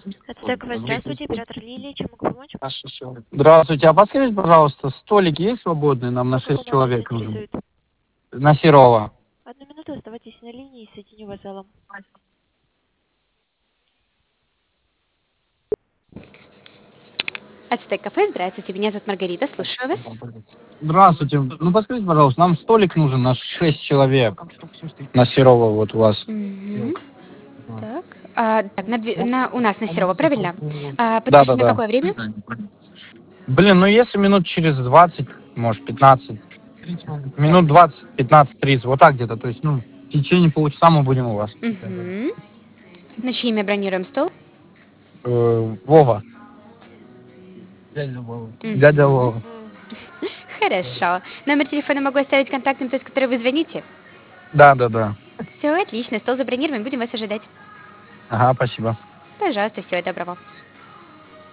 Это ТКВ, здравствуйте, оператор Лилия, чем могу помочь? Здравствуйте, а подскажите, пожалуйста, столик есть свободный? Нам на По 6 какому адресу человек нужен. интересует? На Серова. Одну минуту, оставайтесь на линии и соединю вас с залом. Ацтек кафе, здравствуйте, меня зовут Маргарита, слушаю вас. Здравствуйте. Ну, подскажите, пожалуйста, нам столик нужен на 6 человек. На Серова вот у вас. Мгм. Так, так у нас на Серова, правильно? Подскажите, на Да-да-да. какое время? Блин, ну если минут через 20, может, 15, минут 20, 15, 30, вот так где-то. То есть, ну, в течение полчаса мы будем у вас. Мгм. На чье имя бронируем стол? Вова. Дядя Мгм. Вова. Хорошо. Номер телефона могу оставить контактным, тот, с которым вы звоните? Да-да-да. Все, отлично, стол забронирован, будем вас ожидать. Ага, спасибо. Пожалуйста, всего доброго.